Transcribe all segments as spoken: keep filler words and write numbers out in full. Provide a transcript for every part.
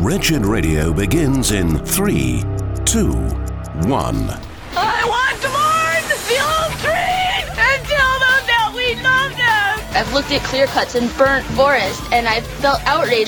Wretched Radio begins in three, two, one. I want to mourn the old trees and tell them that we love them. I've looked at clear cuts and burnt forest, and I've felt outraged.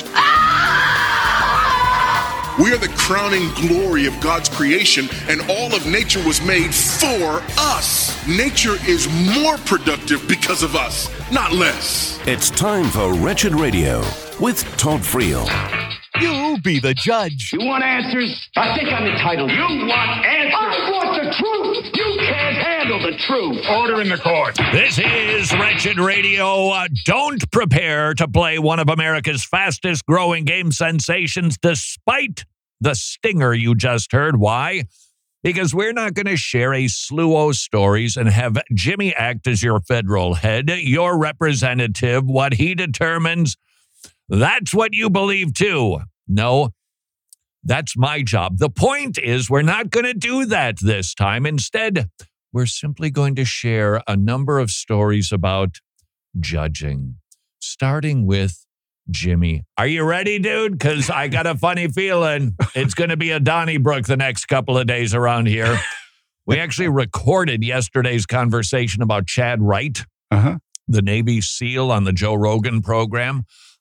Ah! We are the crowning glory of God's creation, and all of nature was made for us. Nature is more productive because of us, not less. It's time for Wretched Radio with Todd Friel. You be the judge. You want answers? I think I'm entitled. You want answers? I want the truth. You can't handle the truth. Order in the court. This is Wretched Radio. Uh, don't prepare to play one of America's fastest growing game sensations despite the stinger you just heard. Why? Because we're not going to share a slew of stories and have Jimmy act as your federal head, your representative. What he determines, that's what you believe too. No, that's my job. The point is we're not going to do that this time. Instead, we're simply going to share a number of stories about judging, starting with Jimmy. Are you ready, dude? Because I got a funny feeling it's going to be a Donnybrook the next couple of days around here. We actually recorded yesterday's conversation about Chad Wright, uh-huh. the Navy SEAL on the Joe Rogan program.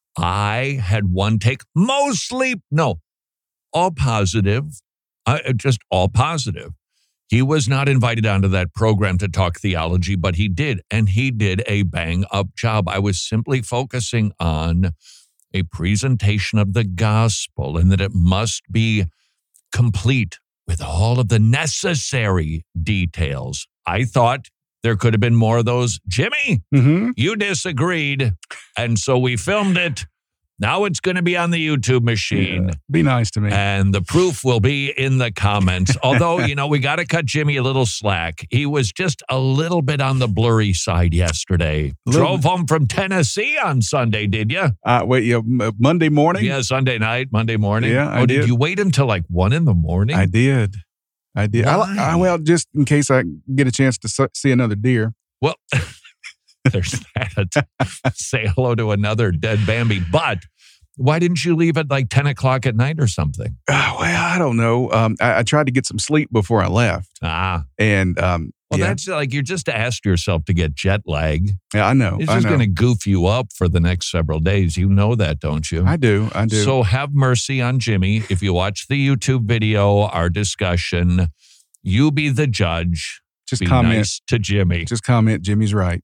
I had one take, mostly, no, all positive, uh, just all positive. He was not invited onto that program to talk theology, but he did, and he did a bang-up job. I was simply focusing on a presentation of the gospel and that it must be complete with all of the necessary details. I thought there could have been more of those. Jimmy, mm-hmm. you disagreed, and so we filmed it. Now it's going to be on the YouTube machine. Yeah, be nice to me. And the proof will be in the comments. Although, you know, we got to cut Jimmy a little slack. He was just a little bit on the blurry side yesterday. Drove home from Tennessee on Sunday, did you? Uh, wait, yeah, Monday morning? Yeah, Sunday night, Monday morning. Yeah, I oh, did. did you wait until like one in the morning? I did. I did. I, Why? I, well, just in case I get a chance to su- see another deer. Well, there's that. Say hello to another dead Bambi. But why didn't you leave at like ten o'clock at night or something? Uh, well, I don't know. Um, I, I tried to get some sleep before I left. Ah. And, um, well, yeah. that's like, you're just asked yourself to get jet lag. Yeah, I know. It's I just know. going to goof you up for the next several days. You know that, don't you? I do. I do. So have mercy on Jimmy. If you watch the YouTube video, our discussion, you be the judge. Just be comment nice to Jimmy. Just comment Jimmy's right.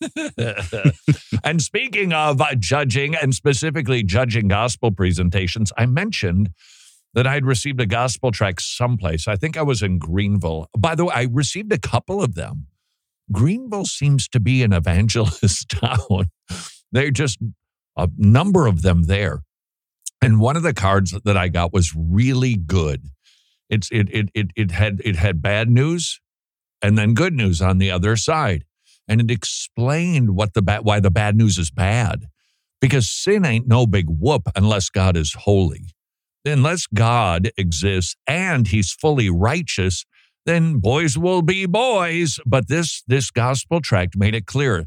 And speaking of uh, judging, and specifically judging gospel presentations, I mentioned that I'd received a gospel tract someplace. I think I was in Greenville. By the way, I received a couple of them. Greenville seems to be an evangelist town. There are just a number of them there. And one of the cards that I got was really good. It's it it it it had it had bad news and then good news on the other side. And it explained what the ba- why the bad news is bad. Because sin ain't no big whoop unless God is holy. Unless God exists and he's fully righteous, then boys will be boys. But this, this gospel tract made it clear.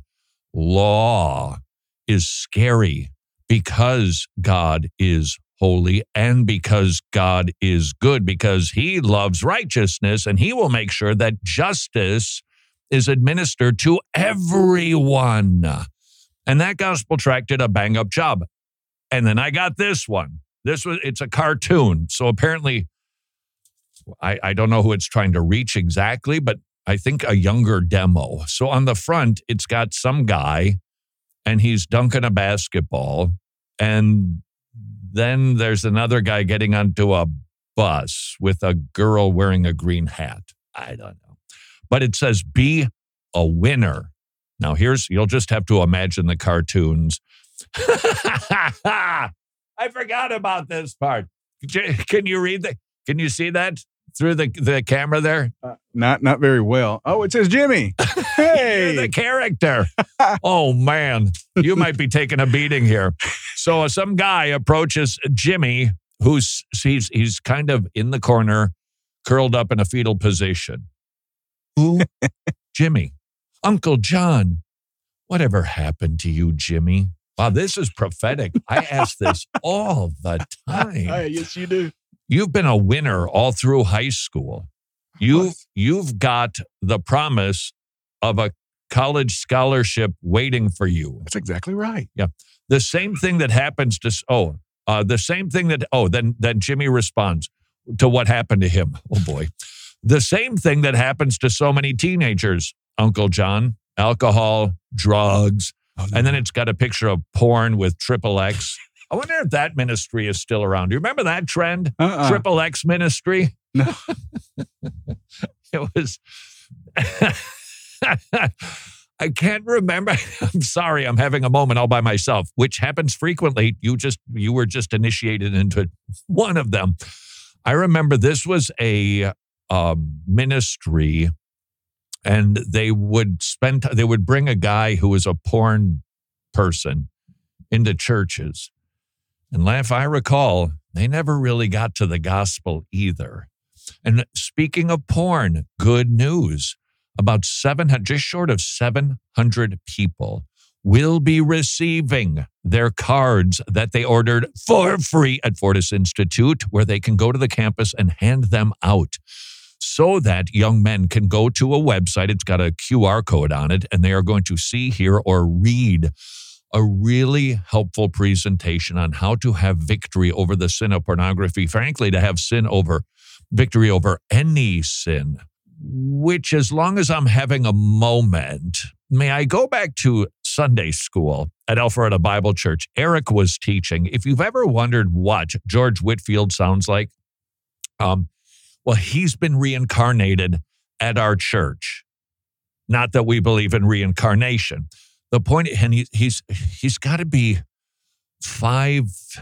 Law is scary because God is holy and because God is good, because he loves righteousness and he will make sure that justice is administered to everyone. And that gospel tract did a bang-up job. And then I got this one. This was, it's a cartoon. So apparently, I, I don't know who it's trying to reach exactly, but I think a younger demo. So on the front, it's got some guy and he's dunking a basketball. And then there's another guy getting onto a bus with a girl wearing a green hat. I don't know. But it says, be a winner. Now here's, you'll just have to imagine the cartoons. I forgot about this part. Can you read that? Can you see that through the, the camera there? Uh, not not very well. Oh, it says Jimmy. Hey. You're the character. Oh, man. You might be taking a beating here. So uh, some guy approaches Jimmy, who's he's, he's kind of in the corner, curled up in a fetal position. Who? Jimmy. Uncle John. Whatever happened to you, Jimmy? Wow, this is prophetic. I ask this all the time. Yes, you do. You've been a winner all through high school. You, you've got the promise of a college scholarship waiting for you. That's exactly right. Yeah. The same thing that happens to, oh, uh, the same thing that, oh, then, then Jimmy responds to what happened to him. Oh, boy. The same thing that happens to so many teenagers, Uncle John, alcohol, drugs, Oh, no. and then it's got a picture of porn with triple X. I wonder if that ministry is still around. Do you remember that trend? Uh-uh. Triple X ministry? No. It was, I can't remember. I'm sorry. I'm having a moment all by myself, which happens frequently. You just, you were just initiated into one of them. I remember this was a um, ministry, and they would spend, they would bring a guy who was a porn person into churches. And if I recall, they never really got to the gospel either. And speaking of porn, good news. About seven hundred, just short of seven hundred people will be receiving their cards that they ordered for free at Fortis Institute, where they can go to the campus and hand them out so that young men can go to a website. It's got a Q R code on it, and they are going to see, hear, or read a really helpful presentation on how to have victory over the sin of pornography. Frankly, to have sin over victory over any sin, which as long as I'm having a moment, may I go back to Sunday school at Alpharetta Bible Church? Eric was teaching. If you've ever wondered what George Whitfield sounds like, um, well, he's been reincarnated at our church. Not that we believe in reincarnation. The point, and he, he's he's got to be five,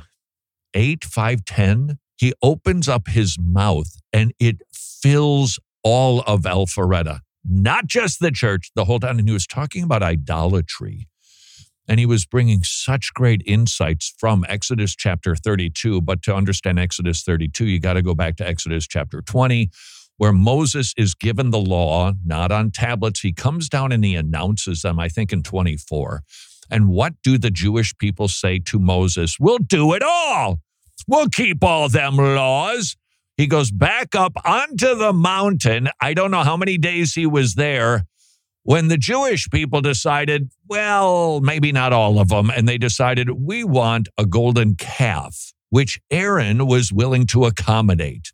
eight, five, ten. He opens up his mouth and it fills all of Alpharetta, not just the church, the whole time. And he was talking about idolatry. And he was bringing such great insights from Exodus chapter thirty-two. But to understand Exodus thirty-two, you got to go back to Exodus chapter twenty, where Moses is given the law, not on tablets. He comes down and he announces them, I think in twenty-four. And what do the Jewish people say to Moses? We'll do it all. We'll keep all them laws. He goes back up onto the mountain. I don't know how many days he was there when the Jewish people decided, well, maybe not all of them, and they decided we want a golden calf, which Aaron was willing to accommodate.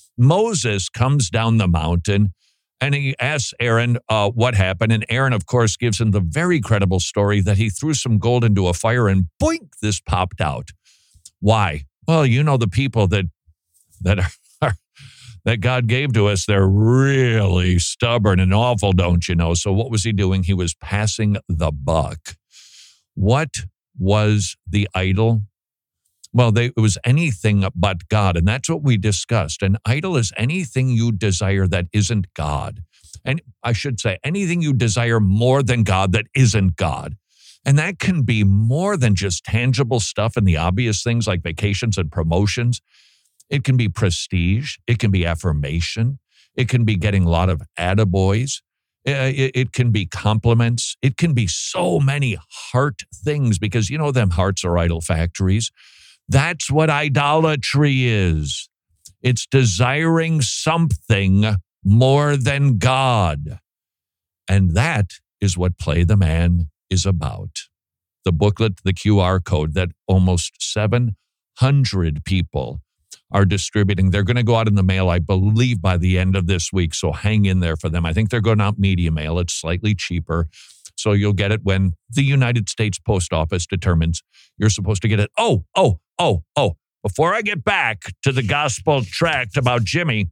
Moses comes down the mountain and he asks Aaron uh, what happened. And Aaron, of course, gives him the very credible story that he threw some gold into a fire and boink, this popped out. Why? Well, you know, the people that that are, that God gave to us, they're really stubborn and awful, don't you know? So what was he doing? He was passing the buck. What was the idol? Well, they, it was anything but God, and that's what we discussed. An idol is anything you desire that isn't God. And I should say, anything you desire more than God that isn't God. And that can be more than just tangible stuff and the obvious things like vacations and promotions. It can be prestige. It can be affirmation. It can be getting a lot of attaboys. It, it can be compliments. It can be so many heart things because, you know, them hearts are idol factories. That's what idolatry is. It's desiring something more than God. And that is what Play the Man is about. The booklet, the Q R code that almost seven hundred people are distributing. They're going to go out in the mail, I believe, by the end of this week. So hang in there for them. I think they're going out media mail. It's slightly cheaper. So you'll get it when the United States Post Office determines you're supposed to get it. Oh, oh, oh, oh. Before I get back to the gospel tract about Jimmy,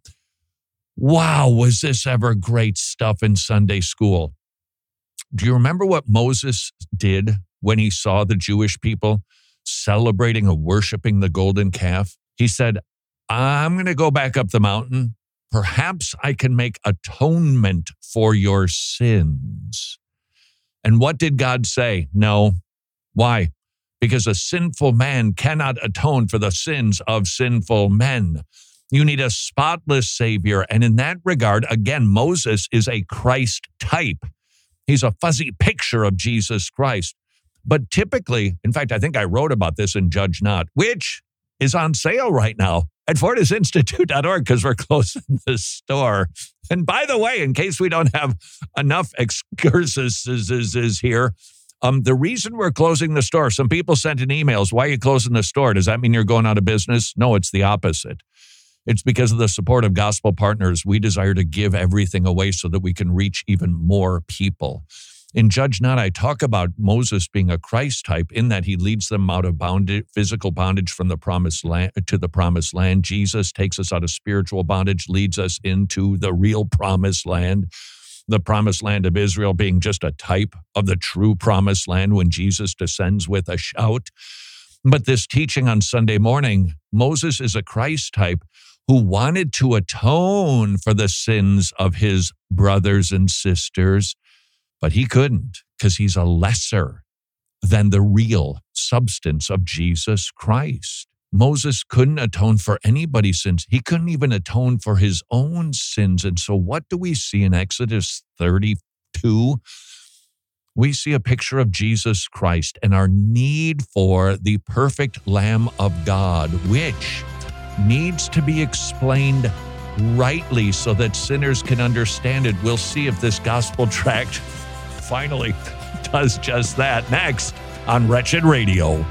wow, was this ever great stuff in Sunday school. Do you remember what Moses did when he saw the Jewish people celebrating and worshiping the golden calf? He said, I'm going to go back up the mountain. Perhaps I can make atonement for your sins. And what did God say? No. Why? Because a sinful man cannot atone for the sins of sinful men. You need a spotless Savior. And in that regard, again, Moses is a Christ type. He's a fuzzy picture of Jesus Christ. But typically, in fact, I think I wrote about this in Judge Not, which is on sale right now at fortis institute dot org because we're closing the store. And by the way, in case we don't have enough excursuses here, um, the reason we're closing the store, some people sent in emails, why are you closing the store? Does that mean you're going out of business? No, it's the opposite. It's because of the support of gospel partners. We desire to give everything away so that we can reach even more people. In Judge Not, I talk about Moses being a Christ type in that he leads them out of bondage, physical bondage from the promised land to the promised land. Jesus takes us out of spiritual bondage, leads us into the real promised land, the promised land of Israel being just a type of the true promised land when Jesus descends with a shout. But this teaching on Sunday morning, Moses is a Christ type who wanted to atone for the sins of his brothers and sisters, but he couldn't because he's a lesser than the real substance of Jesus Christ. Moses couldn't atone for anybody's sins. He couldn't even atone for his own sins. And so what do we see in Exodus thirty-two? We see a picture of Jesus Christ and our need for the perfect Lamb of God, which needs to be explained rightly so that sinners can understand it. We'll see if this gospel tract finally does just that next on Wretched Radio.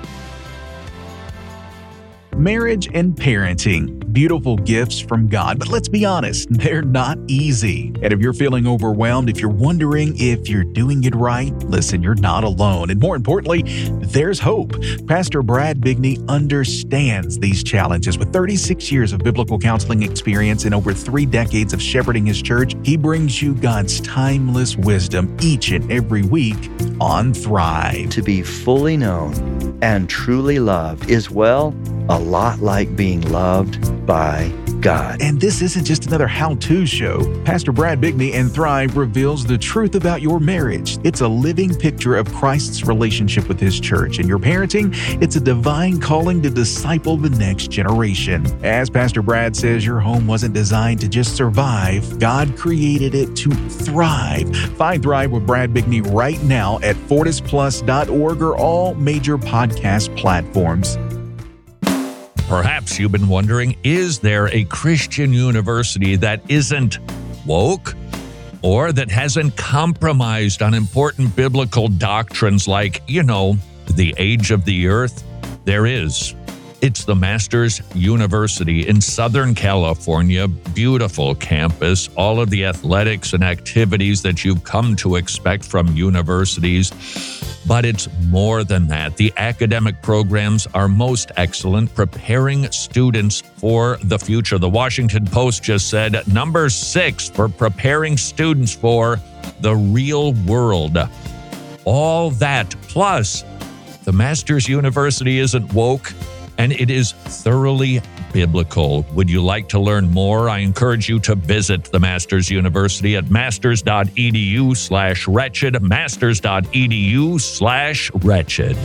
Marriage and parenting, beautiful gifts from God, but let's be honest, they're not easy. And if you're feeling overwhelmed, if you're wondering if you're doing it right, listen, you're not alone. And more importantly, there's hope. Pastor Brad Bigney understands these challenges. With thirty-six years of biblical counseling experience and over three decades of shepherding his church, he brings you God's timeless wisdom each and every week on Thrive. To be fully known and truly loved is, well, a lot like being loved by God. And this isn't just another how-to show. Pastor Brad Bigney and Thrive reveals the truth about your marriage. It's a living picture of Christ's relationship with his church. And your parenting, it's a divine calling to disciple the next generation. As Pastor Brad says, your home wasn't designed to just survive. God created it to thrive. Find Thrive with Brad Bigney right now at fortis plus dot org or all major podcast platforms. Perhaps you've been wondering, is there a Christian university that isn't woke or that hasn't compromised on important biblical doctrines like, you know, the age of the earth? There is. It's the Masters University in Southern California. Beautiful campus, all of the athletics and activities that you've come to expect from universities. But it's more than that. The academic programs are most excellent, preparing students for the future. The Washington Post just said number six for preparing students for the real world. All that, plus the Masters University isn't woke, and it is thoroughly biblical. Would you like to learn more? I encourage you to visit the Masters University at masters.edu slash wretched, masters.edu slash wretched.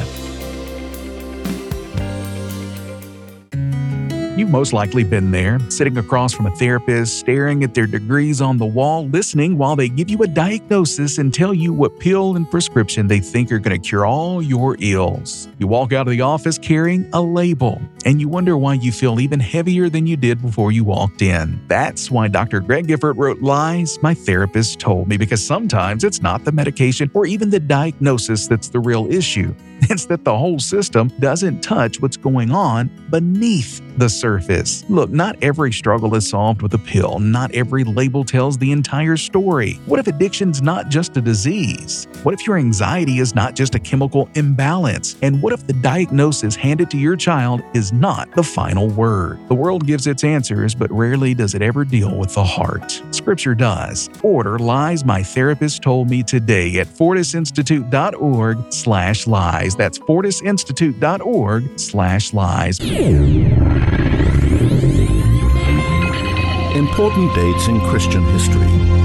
You've most likely been there, sitting across from a therapist, staring at their degrees on the wall, listening while they give you a diagnosis and tell you what pill and prescription they think are going to cure all your ills. You walk out of the office carrying a label, and you wonder why you feel even heavier than you did before you walked in. That's why Doctor Greg Gifford wrote Lies My Therapist Told Me, because sometimes it's not the medication or even the diagnosis that's the real issue. It's that the whole system doesn't touch what's going on beneath the surface. Look, not every struggle is solved with a pill. Not every label tells the entire story. What if addiction's not just a disease? What if your anxiety is not just a chemical imbalance? And what if the diagnosis handed to your child is not the final word? The world gives its answers, but rarely does it ever deal with the heart. Scripture does. Order Lies My Therapist Told Me today at fortisinstitute.org slash lies. That's fortisinstitute.org slash lies. Important dates in Christian history.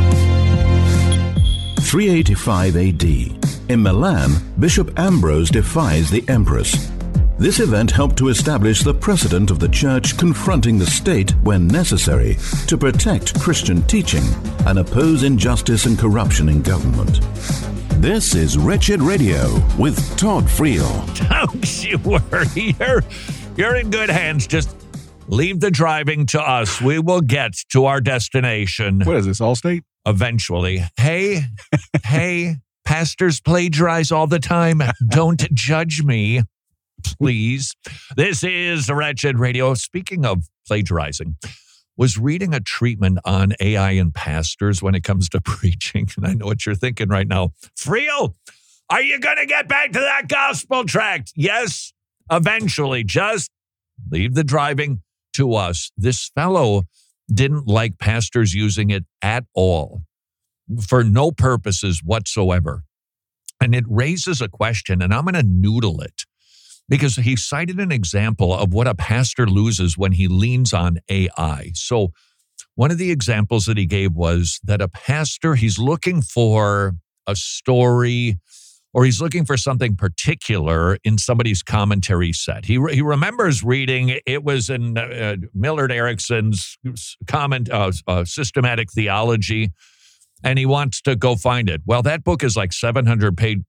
three eighty-five A D. In Milan, Bishop Ambrose defies the empress. This event helped to establish the precedent of the church confronting the state when necessary to protect Christian teaching and oppose injustice and corruption in government. This is Wretched Radio with Todd Friel. Don't you worry. You're, you're in good hands. Just leave the driving to us. We will get to our destination. What is this, Allstate? Eventually. Hey, hey, pastors plagiarize all the time. Don't judge me, please. This is Wretched Radio. Speaking of plagiarizing, was reading a treatment on A I and pastors when it comes to preaching. And I know what you're thinking right now. Friel, are you going to get back to that gospel tract? Yes, eventually. Just leave the driving to us. This fellow didn't like pastors using it at all for no purposes whatsoever. And it raises a question, and I'm going to noodle it. Because he cited an example of what a pastor loses when he leans on A I. So one of the examples that he gave was that a pastor, he's looking for a story or he's looking for something particular in somebody's commentary set. He he remembers reading, it was in uh, Millard Erickson's comment, uh, uh, Systematic Theology, and he wants to go find it. Well, that book is like seven hundred pages.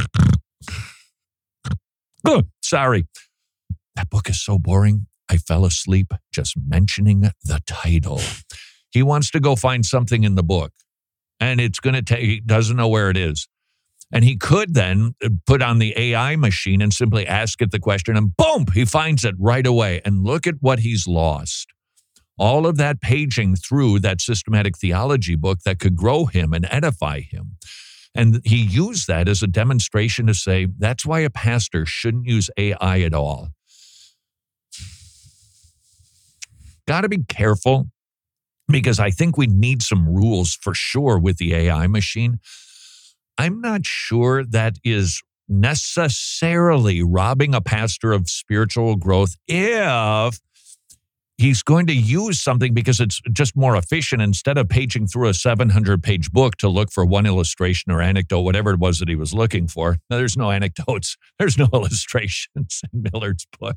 Oh, sorry. That book is so boring. I fell asleep just mentioning the title. He wants to go find something in the book, and it's going to take, he doesn't know where it is. And he could then put on the A I machine and simply ask it the question, and boom, he finds it right away. And look at what he's lost. All of that paging through that systematic theology book that could grow him and edify him. And he used that as a demonstration to say, that's why a pastor shouldn't use A I at all. Got to be careful, because I think we need some rules for sure with the A I machine. I'm not sure that is necessarily robbing a pastor of spiritual growth if he's going to use something because it's just more efficient instead of paging through a seven hundred page book to look for one illustration or anecdote, whatever it was that he was looking for. Now, there's no anecdotes. There's no illustrations in Millard's book.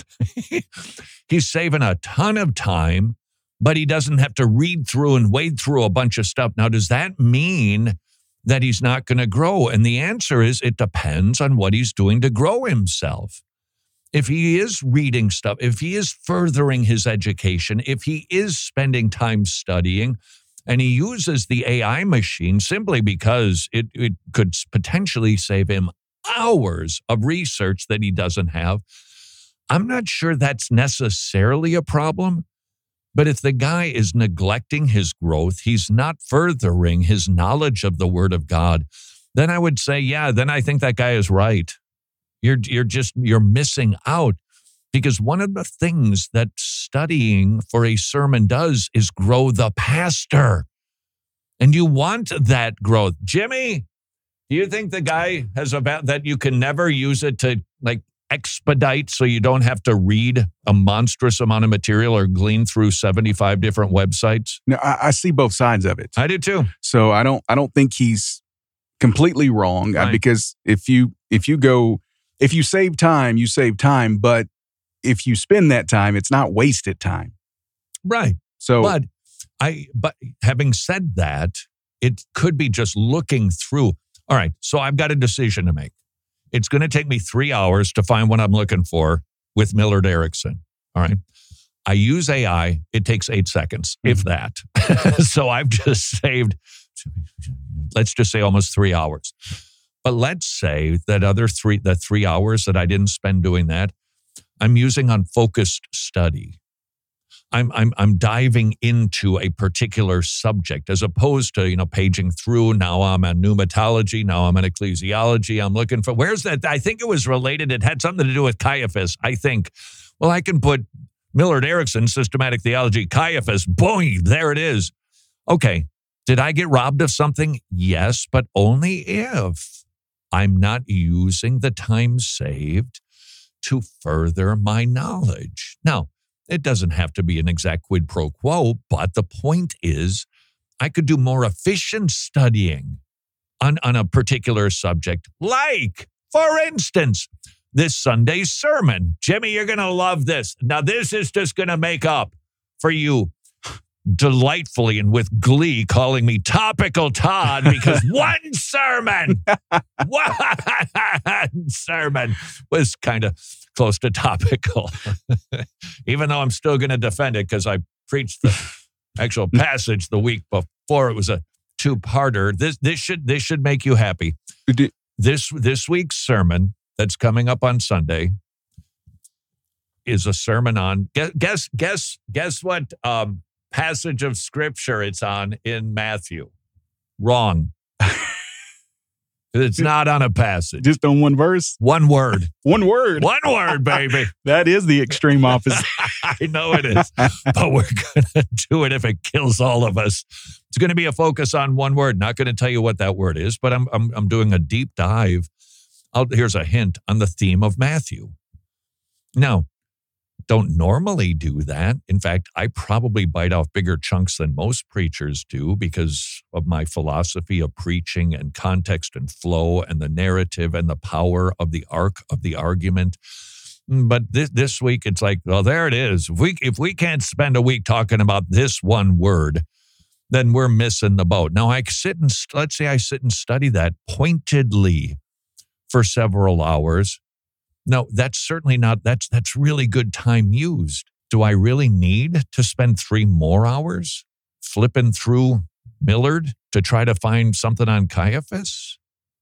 He's saving a ton of time, but he doesn't have to read through and wade through a bunch of stuff. Now, does that mean that he's not going to grow? And the answer is it depends on what he's doing to grow himself. If he is reading stuff, if he is furthering his education, if he is spending time studying, and he uses the A I machine simply because it, it could potentially save him hours of research that he doesn't have, I'm not sure that's necessarily a problem. But if the guy is neglecting his growth, he's not furthering his knowledge of the Word of God, then I would say, yeah, then I think that guy is right. You're you're just, you're missing out, because one of the things that studying for a sermon does is grow the pastor. And you want that growth. Jimmy, do you think the guy has about that you can never use it to like expedite so you don't have to read a monstrous amount of material or glean through seventy-five different websites? No, I, I see both sides of it. I do too. So I don't I don't think he's completely wrong, Right. uh, because if you if you go If you save time, you save time. But if you spend that time, it's not wasted time. Right. So, But I, but having said that, it could be just looking through. All right. So I've got a decision to make. It's going to take me three hours to find what I'm looking for with Millard Erickson. All right. I use A I. It takes eight seconds, mm-hmm. if that. So I've just saved, let's just say almost three hours. But let's say that other three, the three hours that I didn't spend doing that, I'm using on focused study. I'm I'm I'm diving into a particular subject as opposed to, you know, paging through. Now I'm on pneumatology. Now I'm on ecclesiology. I'm looking for, where's that? I think it was related. It had something to do with Caiaphas. I think, well, I can put Millard Erickson, Systematic Theology, Caiaphas. Boom, there it is. Okay. Did I get robbed of something? Yes, but only if I'm not using the time saved to further my knowledge. Now, it doesn't have to be an exact quid pro quo, but the point is I could do more efficient studying on, on a particular subject. Like, for instance, this Sunday's sermon. Jimmy, you're going to love this. Now, this is just going to make up for you delightfully and with glee calling me Topical Todd because one sermon, one sermon was kind of close to topical. Even though I'm still going to defend it because I preached the actual passage the week before. It was a two-parter. This this should this should make you happy. This this week's sermon that's coming up on Sunday is a sermon on guess guess guess guess what um, passage of scripture it's on in Matthew. Wrong. It's not on a passage. Just on one verse? One word. One word. One word, baby. That is the extreme opposite. I know it is, but we're going to do it if it kills all of us. It's going to be a focus on one word. Not going to tell you what that word is, but I'm I'm, I'm doing a deep dive. I'll, here's a hint on the theme of Matthew. Now, don't normally do that. In fact, I probably bite off bigger chunks than most preachers do because of my philosophy of preaching and context and flow and the narrative and the power of the arc of the argument. But this this week, it's like, well, there it is. If we, if we can't spend a week talking about this one word, then we're missing the boat. Now, I sit and, let's say I sit and study that pointedly for several hours. No, that's certainly not, that's that's really good time used. Do I really need to spend three more hours flipping through Millard to try to find something on Caiaphas?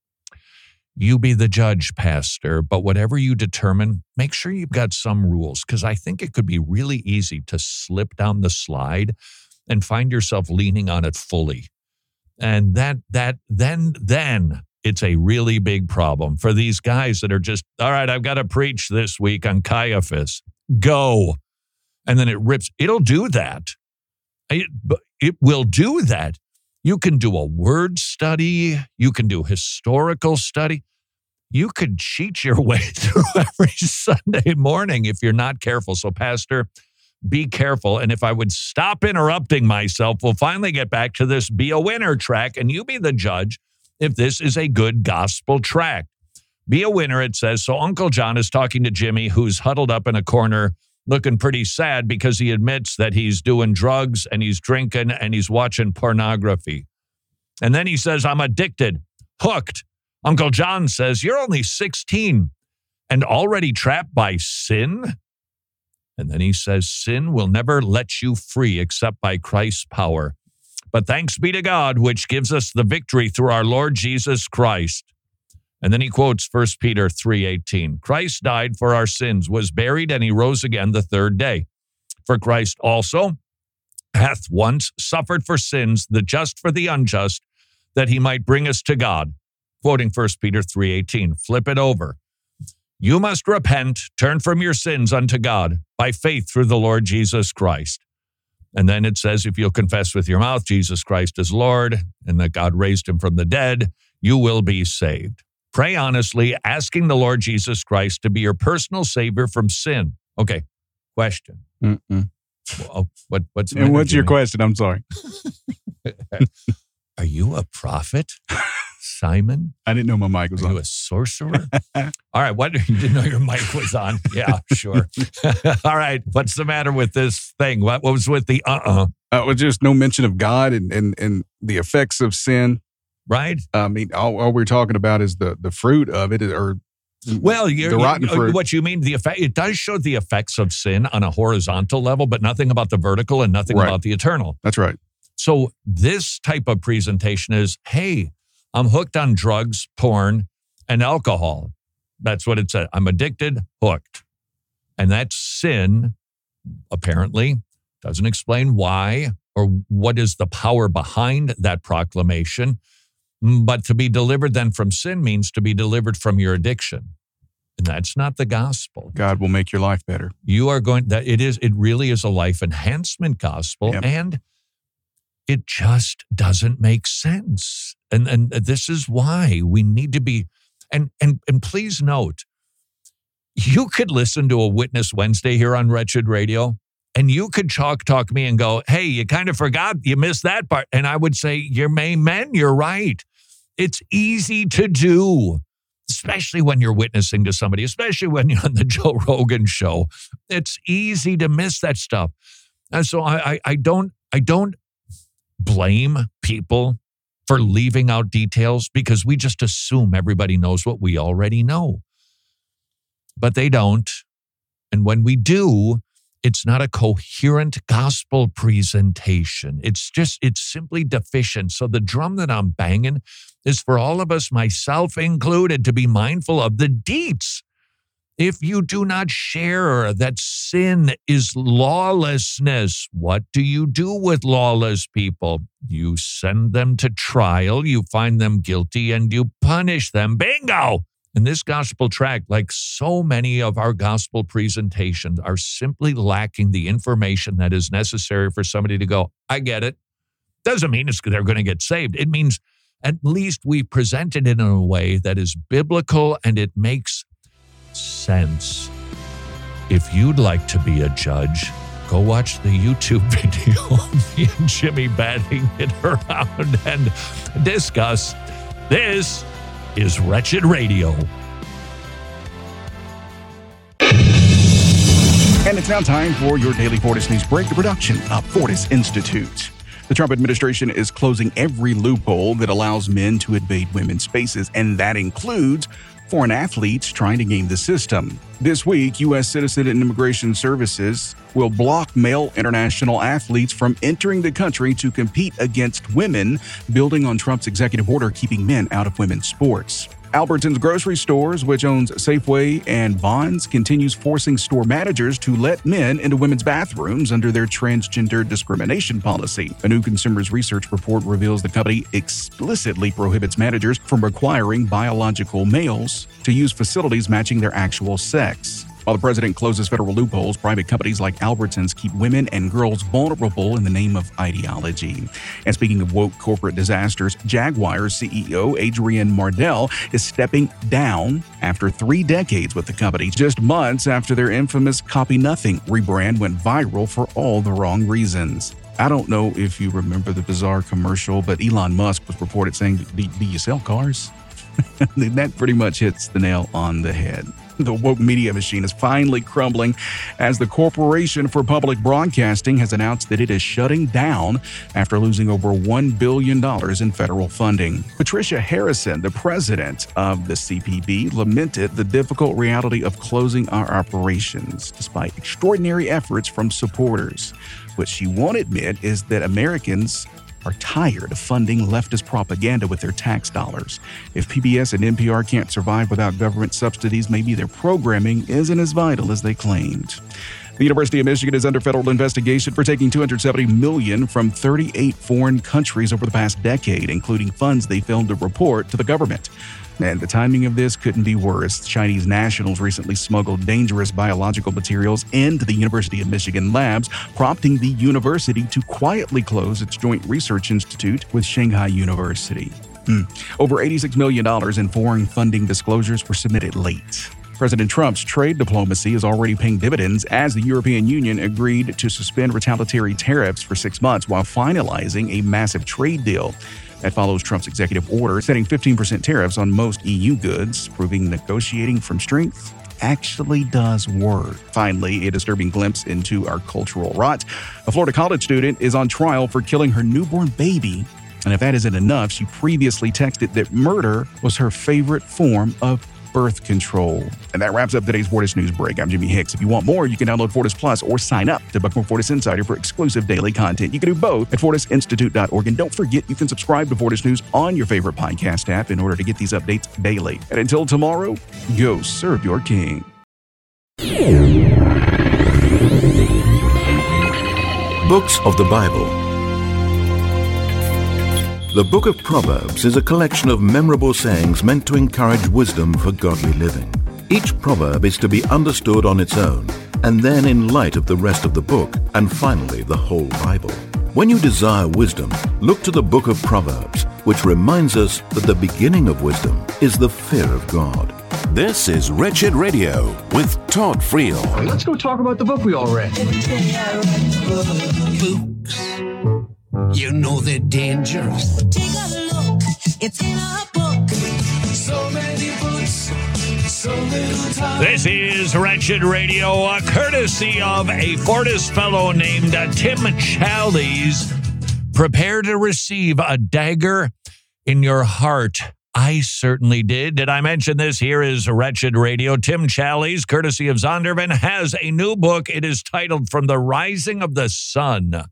You be the judge, Pastor, but whatever you determine, make sure you've got some rules, because I think it could be really easy to slip down the slide and find yourself leaning on it fully. And that, that, then, then, it's a really big problem for these guys that are just, all right, I've got to preach this week on Caiaphas. Go. And then it rips. It'll do that. It, it will do that. You can do a word study. You can do historical study. You could cheat your way through every Sunday morning if you're not careful. So, Pastor, be careful. And if I would stop interrupting myself, we'll finally get back to this Be a Winner track, and you be the judge if this is a good gospel track. Be a winner, it says. So Uncle John is talking to Jimmy, who's huddled up in a corner looking pretty sad because he admits that he's doing drugs and he's drinking and he's watching pornography. And then he says, I'm addicted, hooked. Uncle John says, you're only sixteen and already trapped by sin? And then he says, sin will never let you free except by Christ's power. But thanks be to God, which gives us the victory through our Lord Jesus Christ. And then he quotes First Peter three eighteen. Christ died for our sins, was buried, and he rose again the third day. For Christ also hath once suffered for sins, the just for the unjust, that he might bring us to God. Quoting First Peter three eighteen. Flip it over. You must repent, turn from your sins unto God by faith through the Lord Jesus Christ. And then it says, if you'll confess with your mouth Jesus Christ is Lord and that God raised him from the dead, you will be saved. Pray honestly, asking the Lord Jesus Christ to be your personal savior from sin. Okay, question. Mm-mm. Well, what, what's and what's your question? I'm sorry. Are you a prophet, Simon? I didn't know my mic was Are on. Are you a sorcerer? All right, what? You didn't know your mic was on? Yeah, sure. All right, what's the matter with this thing? What, what was with the uh-uh? Uh, well, just no mention of God and, and, and the effects of sin. Right? I mean, all, all we're talking about is the, the fruit of it, or well, you're, the rotten you, fruit. What you mean, the effect, it does show the effects of sin on a horizontal level, but nothing about the vertical and nothing right. about the eternal. That's right. So this type of presentation is, hey, I'm hooked on drugs, porn, and alcohol. That's what it said. I'm addicted, hooked. And that's sin, apparently. Doesn't explain why or what is the power behind that proclamation. But to be delivered then from sin means to be delivered from your addiction. And that's not the gospel. God will make your life better. You are going, that it is, it really is a life enhancement gospel. Yep. And it just doesn't make sense. And and this is why we need to be, and and and please note, you could listen to a Witness Wednesday here on Wretched Radio, and you could chalk talk me and go, hey, you kind of forgot, you missed that part. And I would say, you're amen, you're right. It's easy to do, especially when you're witnessing to somebody, especially when you're on the Joe Rogan show. It's easy to miss that stuff. And so I, I, I don't, I don't blame people for leaving out details because we just assume everybody knows what we already know. But they don't. And when we do, it's not a coherent gospel presentation. It's just, it's simply deficient. So the drum that I'm banging is for all of us, myself included, to be mindful of the deets. If you do not share that sin is lawlessness, what do you do with lawless people? You send them to trial, you find them guilty, and you punish them. Bingo! And this gospel tract, like so many of our gospel presentations, are simply lacking the information that is necessary for somebody to go, I get it. Doesn't mean it's, they're going to get saved. It means at least we present it in a way that is biblical and it makes sense. If you'd like to be a judge, go watch the YouTube video of me and Jimmy batting it around and discuss. This is Wretched Radio. And it's now time for your daily Fortis News Break, the production of Fortis Institute. The Trump administration is closing every loophole that allows men to invade women's spaces, and that includes foreign athletes trying to game the system. This week, U S Citizen and Immigration Services will block male international athletes from entering the country to compete against women, building on Trump's executive order keeping men out of women's sports. Albertsons Grocery Stores, which owns Safeway and Vons, continues forcing store managers to let men into women's bathrooms under their transgender discrimination policy. A new Consumers Research report reveals the company explicitly prohibits managers from requiring biological males to use facilities matching their actual sex. While the president closes federal loopholes, private companies like Albertsons keep women and girls vulnerable in the name of ideology. And speaking of woke corporate disasters, Jaguar C E O Adrian Mardell is stepping down after three decades with the company, just months after their infamous Copy Nothing rebrand went viral for all the wrong reasons. I don't know if you remember the bizarre commercial, but Elon Musk was reported saying, do, do you sell cars? That pretty much hits the nail on the head. The woke media machine is finally crumbling as the Corporation for Public Broadcasting has announced that it is shutting down after losing over one billion dollars in federal funding. Patricia Harrison, the president of the C P B, lamented the difficult reality of closing our operations despite extraordinary efforts from supporters. What she won't admit is that Americans are tired of funding leftist propaganda with their tax dollars. If P B S and N P R can't survive without government subsidies, maybe their programming isn't as vital as they claimed. The University of Michigan is under federal investigation for taking two hundred seventy million dollars from thirty-eight foreign countries over the past decade, including funds they failed to report to the government. And the timing of this couldn't be worse. Chinese nationals recently smuggled dangerous biological materials into the University of Michigan labs, prompting the university to quietly close its joint research institute with Shanghai University. Hmm. Over eighty-six million dollars in foreign funding disclosures were submitted late. President Trump's trade diplomacy is already paying dividends as the European Union agreed to suspend retaliatory tariffs for six months while finalizing a massive trade deal. That follows Trump's executive order setting fifteen percent tariffs on most E U goods, proving negotiating from strength actually does work. Finally, a disturbing glimpse into our cultural rot. A Florida college student is on trial for killing her newborn baby. And if that isn't enough, she previously texted that murder was her favorite form of birth control. And that wraps up today's Fortis News Break. I'm Jimmy Hicks. If you want more, you can download Fortis Plus or sign up to Buckmore Fortis Insider for exclusive daily content. You can do both at fortis institute dot org. And don't forget, you can subscribe to Fortis News on your favorite podcast app in order to get these updates daily. And until tomorrow, go serve your king. Books of the Bible. The Book of Proverbs is a collection of memorable sayings meant to encourage wisdom for godly living. Each proverb is to be understood on its own, and then in light of the rest of the book, and finally the whole Bible. When you desire wisdom, look to the Book of Proverbs, which reminds us that the beginning of wisdom is the fear of God. This is Wretched Radio with Todd Friel. Let's go talk about the book we all read. Books. You know they're dangerous. Take a look, it's in our book. So many books, so This is Wretched Radio, uh, courtesy of a Fortis fellow named uh, Tim Challies. Prepare to receive a dagger in your heart. I certainly did. Did I mention this? Here is Wretched Radio. Tim Challies, courtesy of Zondervan, has a new book. It is titled From the Rising of the Sun.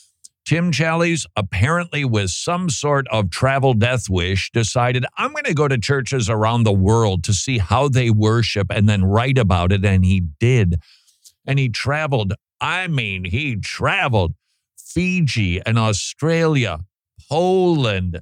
Tim Challies, apparently with some sort of travel death wish, decided, I'm going to go to churches around the world to see how they worship and then write about it. And he did. And he traveled. I mean, he traveled Fiji and Australia, Poland,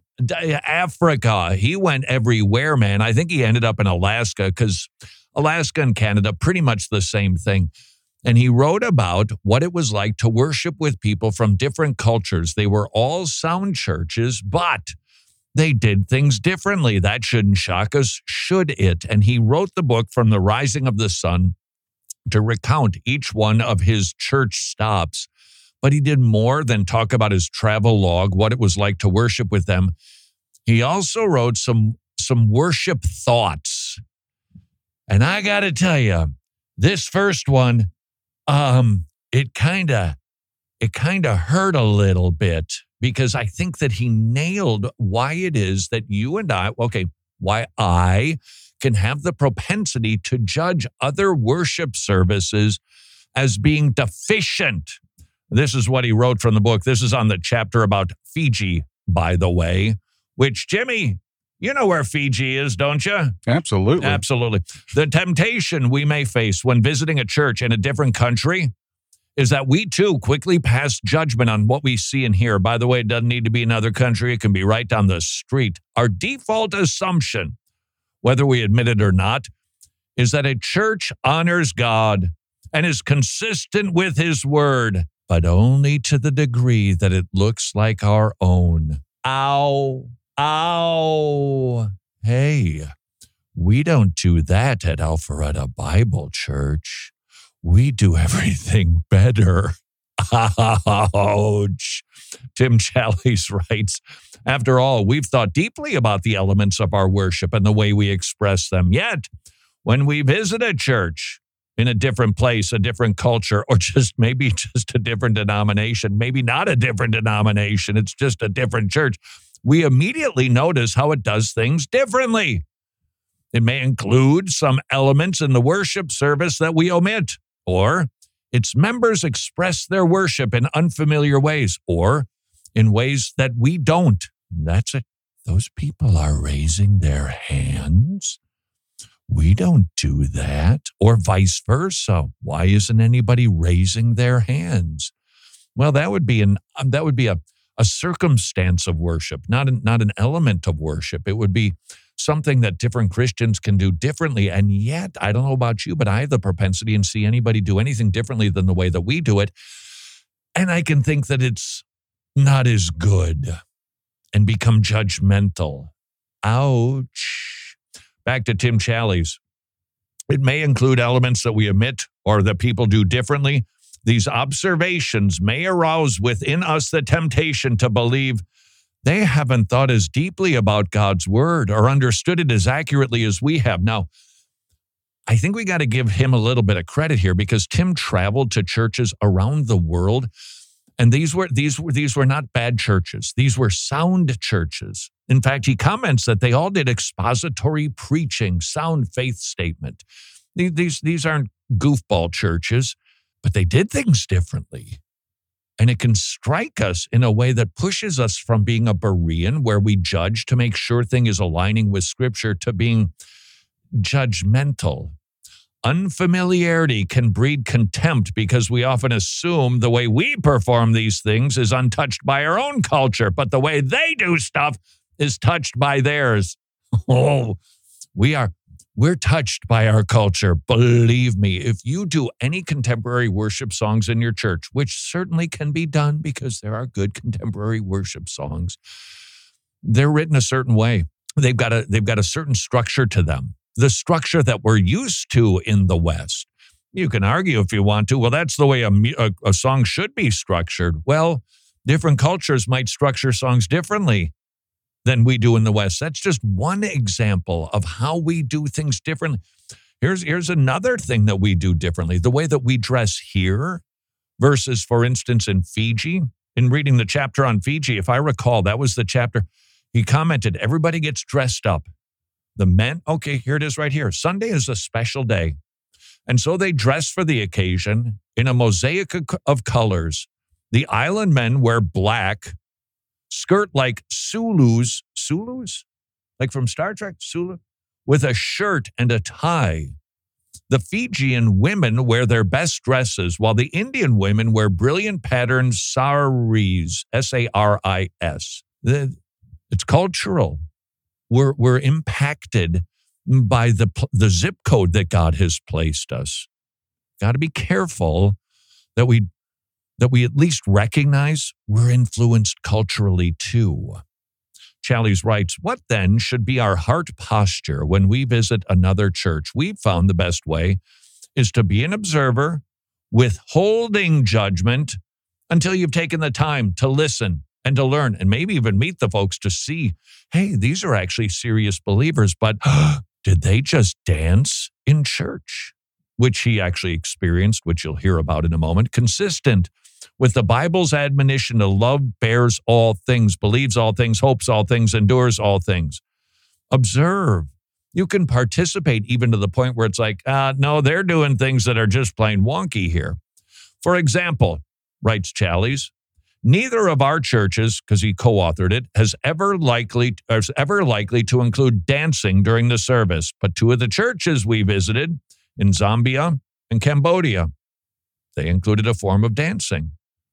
Africa. He went everywhere, man. I think he ended up in Alaska because Alaska and Canada, pretty much the same thing. And he wrote about what it was like to worship with people from different cultures. They were all sound churches, but they did things differently. That shouldn't shock us, should it? And he wrote the book From the Rising of the Sun to recount each one of his church stops. But he did more than talk about his travel log, what it was like to worship with them. He also wrote some, some worship thoughts. And I got to tell you, this first one, Um, it kind of, it kind of hurt a little bit because I think that he nailed why it is that you and I, okay, why I can have the propensity to judge other worship services as being deficient. This is what he wrote from the book. This is on the chapter about Fiji, by the way, which, Jimmy, you know where Fiji is, don't you? Absolutely. Absolutely. The temptation we may face when visiting a church in a different country is that we too quickly pass judgment on what we see and hear. By the way, it doesn't need to be another country. It can be right down the street. Our default assumption, whether we admit it or not, is that a church honors God and is consistent with his word, but only to the degree that it looks like our own. Ow. Ow. Hey, we don't do that at Alpharetta Bible Church. We do everything better. Ouch. Tim Challies writes, after all, we've thought deeply about the elements of our worship and the way we express them. Yet, when we visit a church in a different place, a different culture, or just maybe just a different denomination, maybe not a different denomination, it's just a different church, we immediately notice how it does things differently. It may include some elements in the worship service that we omit, or its members express their worship in unfamiliar ways, or in ways that we don't. That's it. Those people are raising their hands. We don't do that, or vice versa. Why isn't anybody raising their hands? Well, that would be an that would be a a circumstance of worship, not an, not an element of worship. It would be something that different Christians can do differently. And yet, I don't know about you, but I have the propensity and see anybody do anything differently than the way that we do it. And I can think that it's not as good and become judgmental. Ouch. Back to Tim Challies. It may include elements that we omit or that people do differently. These observations may arouse within us the temptation to believe they haven't thought as deeply about God's word or understood it as accurately as we have. Now, I think we got to give him a little bit of credit here because Tim traveled to churches around the world, and these were these were these were not bad churches. These were sound churches. In fact, he comments that they all did expository preaching, sound faith statement. These these aren't goofball churches. But they did things differently. And it can strike us in a way that pushes us from being a Berean, where we judge to make sure thing is aligning with Scripture, to being judgmental. Unfamiliarity can breed contempt because we often assume the way we perform these things is untouched by our own culture, but the way they do stuff is touched by theirs. Oh, we are... We're touched by our culture. Believe me, if you do any contemporary worship songs in your church, which certainly can be done because there are good contemporary worship songs, they're written a certain way. They've got a, they've got a certain structure to them, the structure that we're used to in the West. You can argue if you want to, well, that's the way a, a, a song should be structured. Well, different cultures might structure songs differently than we do in the West. That's just one example of how we do things differently. Here's, here's another thing that we do differently. The way that we dress here versus, for instance, in Fiji. In reading the chapter on Fiji, if I recall, that was the chapter, he commented, everybody gets dressed up. The men, okay, here it is right here. Sunday is a special day. And so they dress for the occasion in a mosaic of colors. The island men wear black, skirt like Sulus, Sulus? Like from Star Trek, Sulu? With a shirt and a tie. The Fijian women wear their best dresses, while the Indian women wear brilliant patterned saris, S A R I S. It's cultural. We're, we're impacted by the, the zip code that God has placed us. Got to be careful that we, that we at least recognize we're influenced culturally too. Challies writes, what then should be our heart posture when we visit another church? We've found the best way is to be an observer, withholding judgment until you've taken the time to listen and to learn and maybe even meet the folks to see, hey, these are actually serious believers, but did they just dance in church? Which he actually experienced, which you'll hear about in a moment, consistent with the Bible's admonition to love bears all things, believes all things, hopes all things, endures all things. Observe. You can participate even to the point where it's like, uh, no, they're doing things that are just plain wonky here. For example, writes Challies, neither of our churches, because he co-authored it, has ever likely is ever likely to include dancing during the service. But two of the churches we visited in Zambia and Cambodia, they included a form of dancing.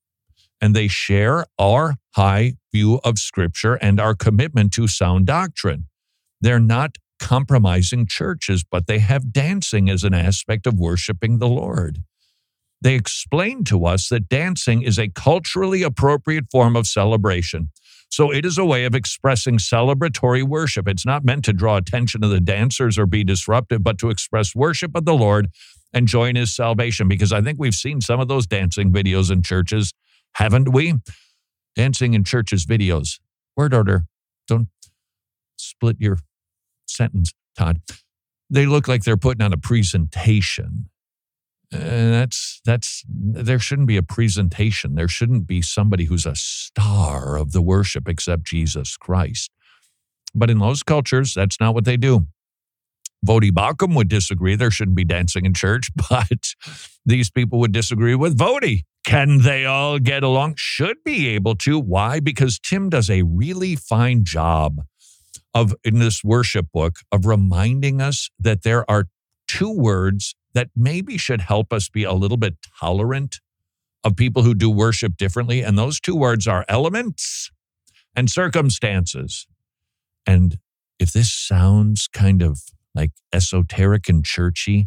And they share our high view of Scripture and our commitment to sound doctrine. They're not compromising churches, but they have dancing as an aspect of worshiping the Lord. They explain to us that dancing is a culturally appropriate form of celebration. So it is a way of expressing celebratory worship. It's not meant to draw attention to the dancers or be disruptive, but to express worship of the Lord and joy in his salvation. Because I think we've seen some of those dancing videos in churches, haven't we? Dancing in churches videos. Word order. Don't split your sentence, Todd. They look like they're putting on a presentation. And that's, that's, there shouldn't be a presentation. There shouldn't be somebody who's a star of the worship except Jesus Christ. But in those cultures, that's not what they do. Vodi Bakum would disagree. There shouldn't be dancing in church, but these people would disagree with Vodi. Can they all get along? Should be able to. Why? Because Tim does a really fine job of, in this worship book, of reminding us that there are two words that maybe should help us be a little bit tolerant of people who do worship differently. And those two words are elements and circumstances. And if this sounds kind of like esoteric and churchy,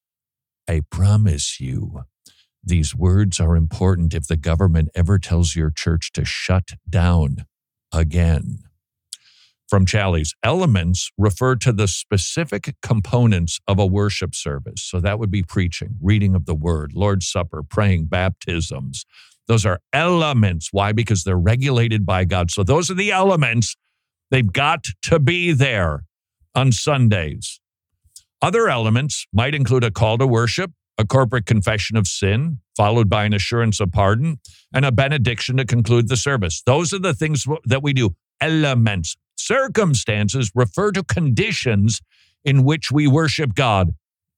I promise you, these words are important if the government ever tells your church to shut down again. From Challies, elements refer to the specific components of a worship service. So that would be preaching, reading of the word, Lord's Supper, praying, baptisms. Those are elements. Why? Because they're regulated by God. So those are the elements. They've got to be there on Sundays. Other elements might include a call to worship, a corporate confession of sin, followed by an assurance of pardon, and a benediction to conclude the service. Those are the things that we do. Elements. Circumstances refer to conditions in which we worship God.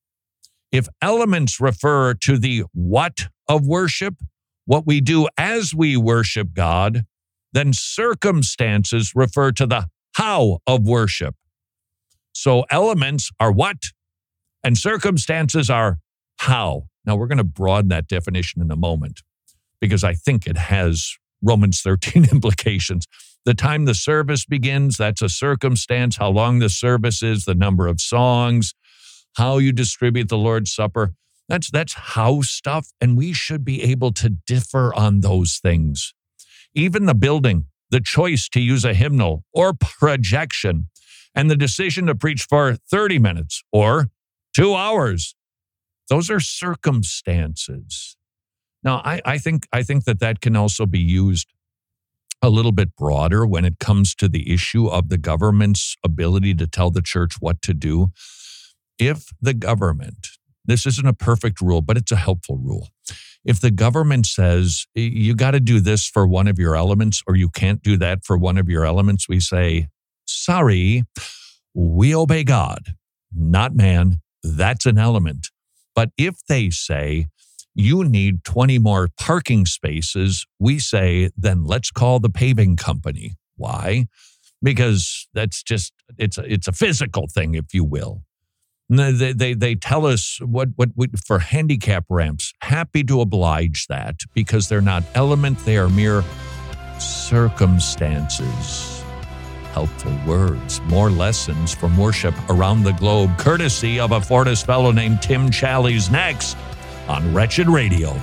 If elements refer to the what of worship, what we do as we worship God, then circumstances refer to the how of worship. So elements are what, and circumstances are how. Now, we're going to broaden that definition in a moment because I think it has Romans thirteen implications. The time the service begins, that's a circumstance. How long the service is, the number of songs, how you distribute the Lord's Supper. That's, that's how stuff, and we should be able to differ on those things. Even the building, the choice to use a hymnal or projection, and the decision to preach for thirty minutes or two hours. Those are circumstances. Now, I, I think I think that that can also be used a little bit broader when it comes to the issue of the government's ability to tell the church what to do. if the government, this isn't a perfect rule, but it's a helpful rule. If the government says you got to do this for one of your elements or you can't do that for one of your elements, we say, sorry, we obey God, not man. That's an element. But if they say you need twenty more parking spaces, we say, then let's call the paving company. Why? Because that's just, it's a, it's a physical thing, if you will. They, they, they tell us what, what we, for handicap ramps, happy to oblige that because they're not element, they are mere circumstances. Helpful words, more lessons from worship around the globe, courtesy of a Fortis fellow named Tim Challies, next on Wretched Radio.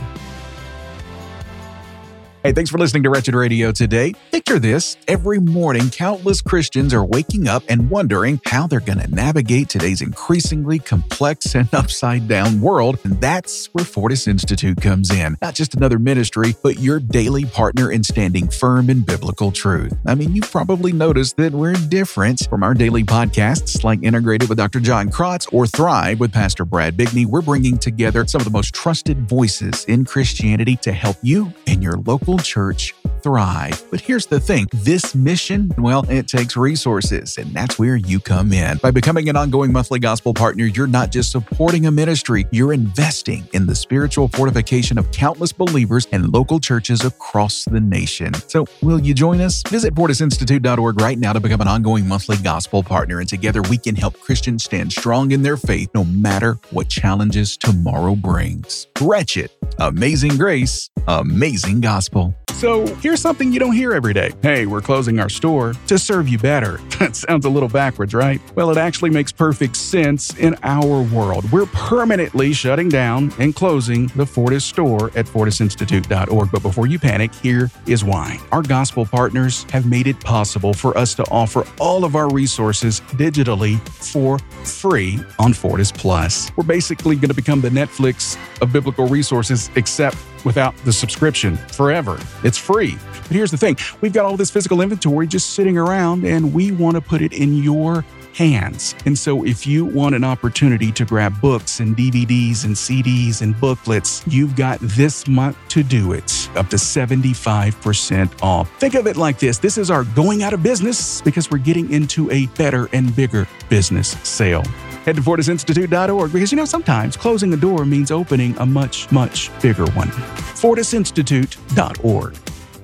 Hey, thanks for listening to Wretched Radio today. Picture this. Every morning, countless Christians are waking up and wondering how they're going to navigate today's increasingly complex and upside-down world. And that's where Fortis Institute comes in. Not just another ministry, but your daily partner in standing firm in biblical truth. I mean, you've probably noticed that we're different from our daily podcasts like Integrated with Doctor John Krotz or Thrive with Pastor Brad Bigney. We're bringing together some of the most trusted voices in Christianity to help you and your local church thrive. But here's the thing, this mission, well, it takes resources, and that's where you come in. By becoming an ongoing monthly gospel partner, you're not just supporting a ministry, you're investing in the spiritual fortification of countless believers and local churches across the nation. So will you join us? Visit fortis institute dot org right now to become an ongoing monthly gospel partner, and together we can help Christians stand strong in their faith no matter what challenges tomorrow brings. Wretched, amazing grace, amazing gospel. So here's something you don't hear every day. Hey, we're closing our store to serve you better. That sounds a little backwards, right? Well, it actually makes perfect sense in our world. We're permanently shutting down and closing the Fortis store at fortis institute dot org. But before you panic, here is why. Our gospel partners have made it possible for us to offer all of our resources digitally for free on Fortis Plus. We're basically going to become the Netflix of biblical resources, except without the subscription forever. It's free. But here's the thing. We've got all this physical inventory just sitting around, and we want to put it in your hands. And so if you want an opportunity to grab books and D V Ds and C Ds and booklets, you've got this month to do it, up to seventy-five percent off. Think of it like this. This is our going out of business because we're getting into a better and bigger business sale. Head to fortis institute dot org because, you know, sometimes closing a door means opening a much, much bigger one. fortis institute dot org.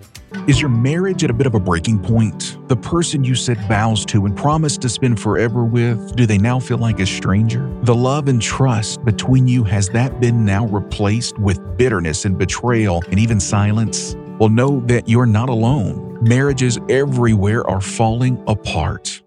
Is your marriage at a bit of a breaking point? The person you said vows to and promised to spend forever with, do they now feel like a stranger? The love and trust between you, has that been now replaced with bitterness and betrayal and even silence? Well, know that you're not alone. Marriages everywhere are falling apart.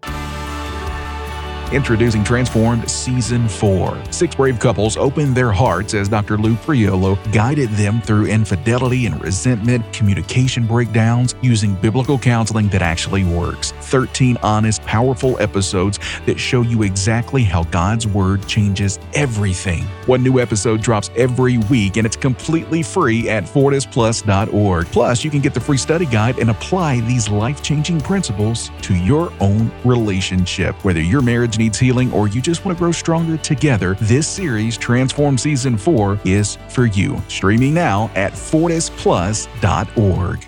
Introducing Transformed Season four. Six brave couples opened their hearts as Doctor Lou Priolo guided them through infidelity and resentment, communication breakdowns, using biblical counseling that actually works. thirteen honest, powerful episodes that show you exactly how God's Word changes everything. One new episode drops every week, and it's completely free at fortis plus dot org. Plus, you can get the free study guide and apply these life-changing principles to your own relationship. Whether your marriage needs healing or you just want to grow stronger together, this series, Transform Season four, is for you. Streaming now at fortis plus dot org.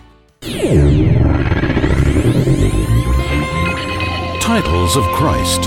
Titles of Christ.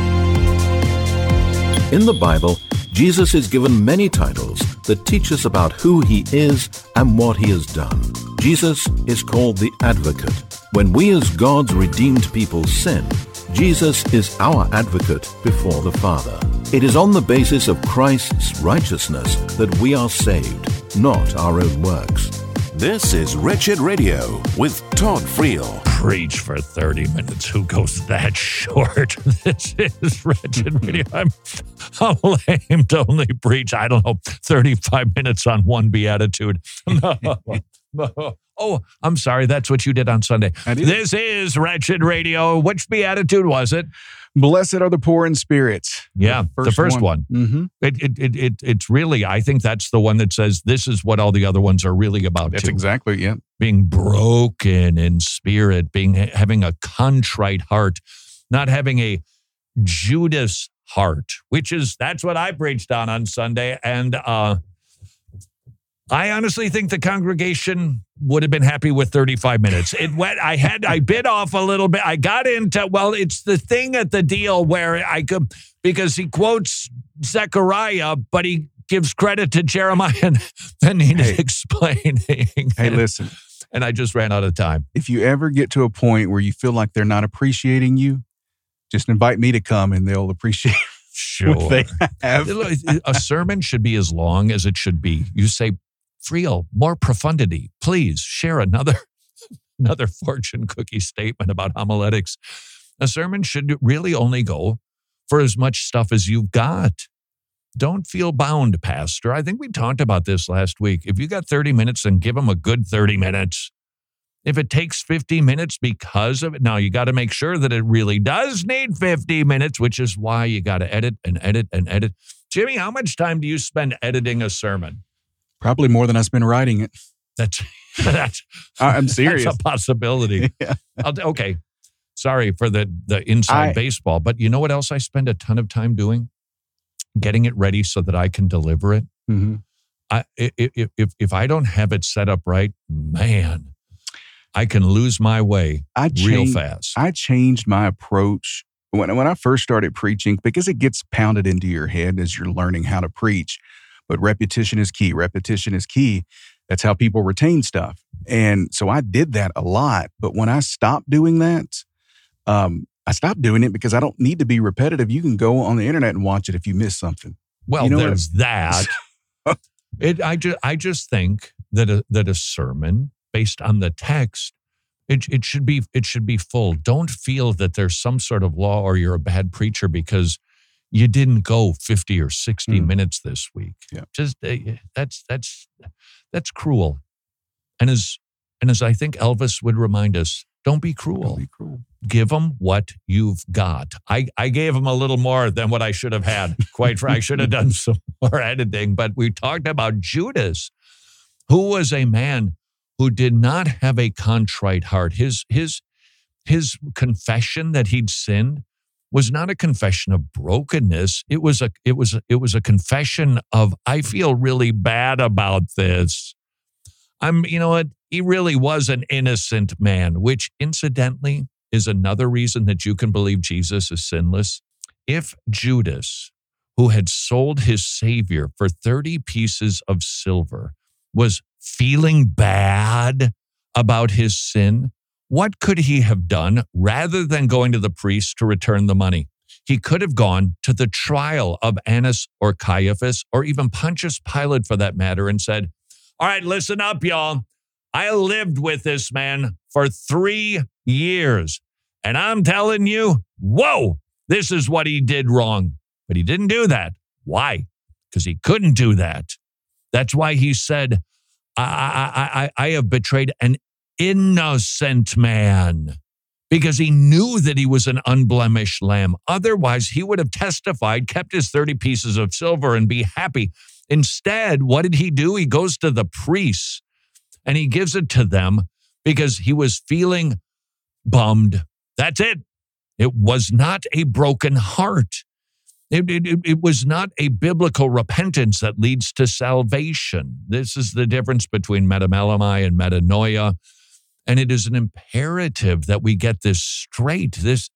In the Bible, Jesus is given many titles that teach us about who he is and what he has done. Jesus is called the Advocate. When we as God's redeemed people sin, Jesus is our advocate before the Father. It is on the basis of Christ's righteousness that we are saved, not our own works. This is Wretched Radio with Todd Friel. Preach for thirty minutes. Who goes that short? This is Wretched Radio. I'm, I'm lame to only preach, I don't know, thirty-five minutes on one beatitude. No, no. Oh, I'm sorry. That's what you did on Sunday. This is Wretched Radio. Which beatitude was it? Blessed are the poor in spirit. Yeah, the first, the first one. one. Mm-hmm. It, it, it, it, it's really, I think that's the one that says this is what all the other ones are really about. That's too. exactly, yeah. Being broken in spirit, being having a contrite heart, not having a Judas heart, which is, that's what I preached on on Sunday. And uh, I honestly think the congregation would have been happy with thirty-five minutes. It went, I had, I bit off a little bit. I got into, well, it's the thing at the deal where I could, because he quotes Zechariah, but he gives credit to Jeremiah and then needed Hey. explaining. Hey, listen. And I just ran out of time. If you ever get to a point where you feel like they're not appreciating you, just invite me to come and they'll appreciate Sure. what they have. A sermon should be as long as it should be. You say, Friel, more profundity. Please share another, another fortune cookie statement about homiletics. A sermon should really only go for as much stuff as you've got. Don't feel bound, Pastor. I think we talked about this last week. If you got thirty minutes, then give them a good thirty minutes. If it takes fifty minutes because of it, now you got to make sure that it really does need fifty minutes, which is why you got to edit and edit and edit. Jimmy, how much time do you spend editing a sermon? Probably more than I spend writing it. That's, that's I'm serious. That's a possibility. Yeah. I'll, okay. Sorry for the, the inside I- baseball, but you know what else I spend a ton of time doing? Getting it ready so that I can deliver it. Mm-hmm. I, if, if, if I don't have it set up right, man, I can lose my way I real changed, fast. I changed my approach when, when I first started preaching, because it gets pounded into your head as you're learning how to preach. But repetition is key. Repetition is key. That's how people retain stuff. And so I did that a lot. But when I stopped doing that, um, I stopped doing it because I don't need to be repetitive. You can go on the internet and watch it if you miss something. Well, you know there's that. it, I, ju- I just think that a, that a sermon based on the text, it, it should be it should be full. Don't feel that there's some sort of law or you're a bad preacher because you didn't go fifty or sixty Mm. minutes this week. Yeah. Just uh, that's that's that's cruel. And as and as I think Elvis would remind us, don't be cruel. Don't be cruel. Give them what you've got. I, I gave them a little more than what I should have had. Quite frankly, I should have done some more editing. But we talked about Judas, who was a man who did not have a contrite heart. His his his confession that he'd sinned was not a confession of brokenness. It was a it was it was a confession of, I feel really bad about this. I'm, you know what? He really was an innocent man, which incidentally is another reason that you can believe Jesus is sinless. If Judas, who had sold his Savior for thirty pieces of silver, was feeling bad about his sin, what could he have done rather than going to the priest to return the money? He could have gone to the trial of Annas or Caiaphas or even Pontius Pilate for that matter and said, all right, listen up, y'all. I lived with this man for three years. And I'm telling you, whoa, this is what he did wrong. But he didn't do that. Why? Because he couldn't do that. That's why he said, I, I, I, I have betrayed an innocent man. Because he knew that he was an unblemished lamb. Otherwise, he would have testified, kept his thirty pieces of silver and be happy. Instead, what did he do? He goes to the priests and he gives it to them because he was feeling bummed. That's it. It was not a broken heart. It, it, it was not a biblical repentance that leads to salvation. This is the difference between metamelamai and metanoia. And it is an imperative that we get this straight. This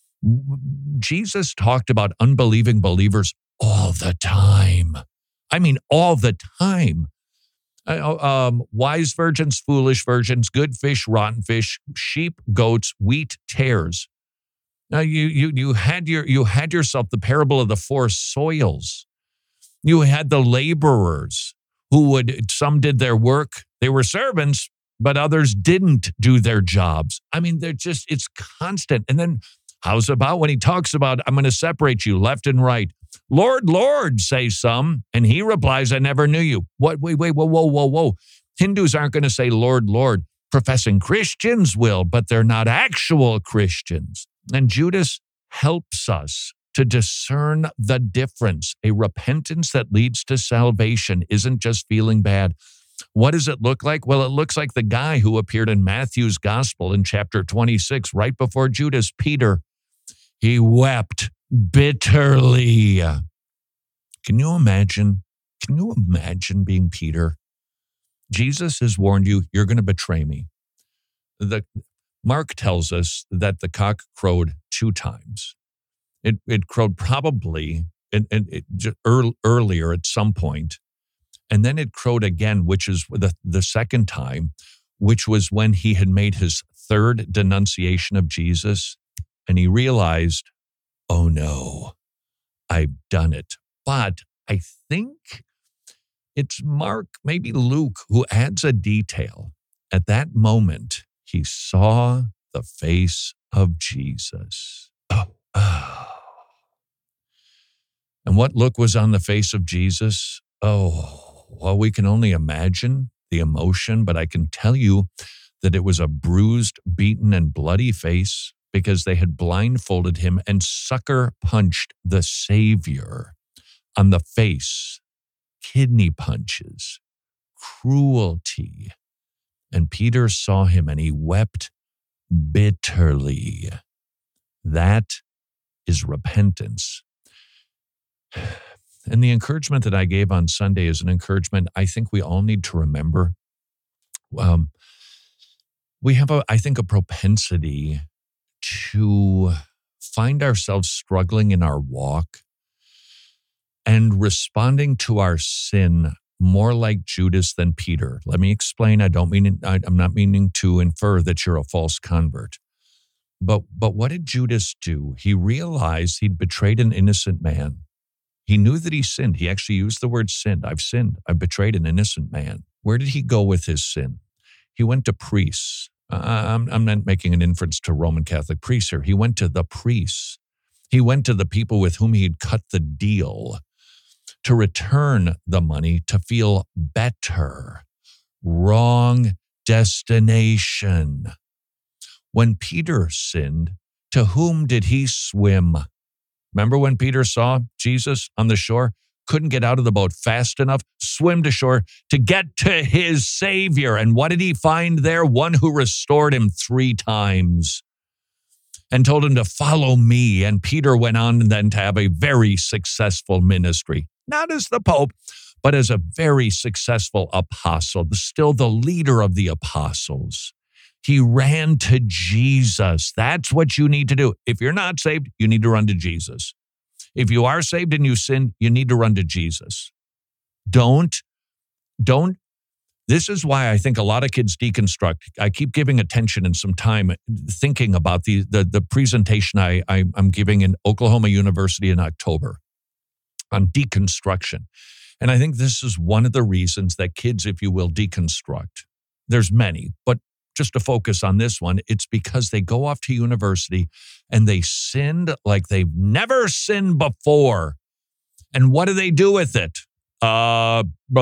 Jesus talked about unbelieving believers all the time. I mean, all the time. Uh, um, wise virgins, foolish virgins, good fish, rotten fish, sheep, goats, wheat, tares. Now you you you had your you had yourself the parable of the four soils. You had the laborers who would some did their work. They were servants, but others didn't do their jobs. I mean, they're just it's constant. And then how's about when he talks about I'm going to separate you left and right? Lord, Lord, say some. And he replies, I never knew you. What? Wait, wait, whoa, whoa, whoa, whoa. Hindus aren't going to say Lord, Lord. Professing Christians will, but they're not actual Christians. And Judas helps us to discern the difference. A repentance that leads to salvation isn't just feeling bad. What does it look like? Well, it looks like the guy who appeared in Matthew's gospel in chapter twenty-six, right before Judas, Peter. He wept bitterly. Can you imagine? Can you imagine being Peter? Jesus has warned you, you're going to betray me. The Mark tells us that the cock crowed two times. It it crowed probably in, in, it, earl, earlier at some point, and then it crowed again, which is the, the second time, which was when he had made his third denunciation of Jesus, and he realized, oh no, I've done it. But I think it's Mark, maybe Luke, who adds a detail. At that moment, he saw the face of Jesus. Oh, oh. And what look was on the face of Jesus? Oh, well, we can only imagine the emotion, but I can tell you that it was a bruised, beaten, and bloody face because they had blindfolded him and sucker punched the Savior on the face. Kidney punches, cruelty. And Peter saw him and he wept bitterly. That is repentance. And the encouragement that I gave on Sunday is an encouragement I think we all need to remember. Um, we have, a, I think, a propensity to find ourselves struggling in our walk and responding to our sin more like Judas than Peter. Let me explain. I don't mean, I, I'm not meaning to infer that you're a false convert. But, but what did Judas do? He realized he'd betrayed an innocent man. He knew that he sinned. He actually used the word sinned. I've sinned. I've betrayed an innocent man. Where did he go with his sin? He went to priests. Uh, I'm, I'm not making an inference to Roman Catholic priests here. He went to the priests. He went to the people with whom he'd cut the deal to return the money to feel better. Wrong destination. When Peter sinned, to whom did he swim? Remember when Peter saw Jesus on the shore? Couldn't get out of the boat fast enough, swim to shore to get to his Savior. And what did he find there? One who restored him three times and told him to follow me. And Peter went on then to have a very successful ministry, not as the Pope, but as a very successful apostle, still the leader of the apostles. He ran to Jesus. That's what you need to do. If you're not saved, you need to run to Jesus. If you are saved and you sin, you need to run to Jesus. Don't, don't. This is why I think a lot of kids deconstruct. I keep giving attention and some time thinking about the the, the presentation I, I, I'm giving in Oklahoma University in October on deconstruction. And I think this is one of the reasons that kids, if you will, deconstruct. There's many, but just to focus on this one, it's because they go off to university and they sinned like they've never sinned before. And what do they do with it? Uh,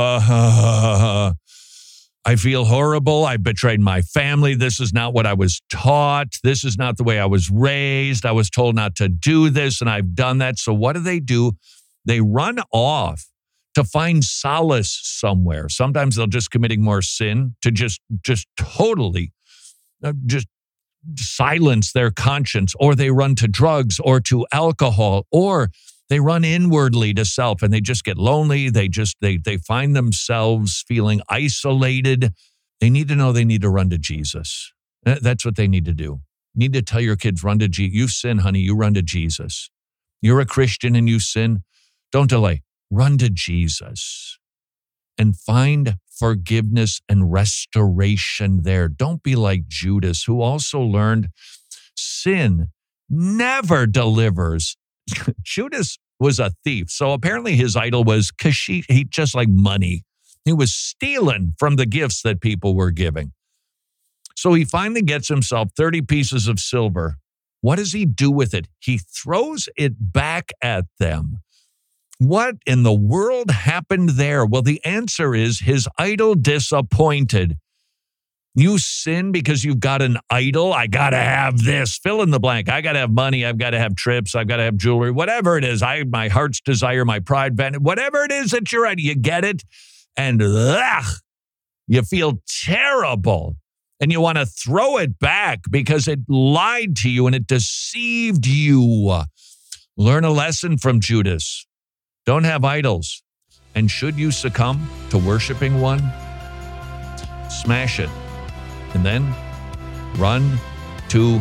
uh, I feel horrible. I betrayed my family. This is not what I was taught. This is not the way I was raised. I was told not to do this, and I've done that. So what do they do? They run off to find solace somewhere. Sometimes they'll just committing more sin to just, just totally uh, just silence their conscience, or they run to drugs or to alcohol, or they run inwardly to self and they just get lonely. They just, they, they find themselves feeling isolated. They need to know they need to run to Jesus. That's what they need to do. You need to tell your kids, run to Jesus. You sin, honey, you run to Jesus. You're a Christian and you sin. Don't delay. Run to Jesus and find forgiveness and restoration there. Don't be like Judas, who also learned sin never delivers. Judas was a thief. So apparently his idol was kashish, he just like money. He was stealing from the gifts that people were giving. So he finally gets himself thirty pieces of silver. What does he do with it? He throws it back at them. What in the world happened there? Well, the answer is his idol disappointed. You sin because you've got an idol. I got to have this. Fill in the blank. I got to have money. I've got to have trips. I've got to have jewelry. Whatever it is, I my heart's desire, my pride, whatever it is that you're at, you get it. And ugh, you feel terrible. And you want to throw it back because it lied to you and it deceived you. Learn a lesson from Judas. Don't have idols. And should you succumb to worshiping one, smash it. And then run to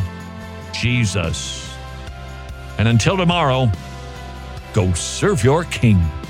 Jesus. And until tomorrow, go serve your King.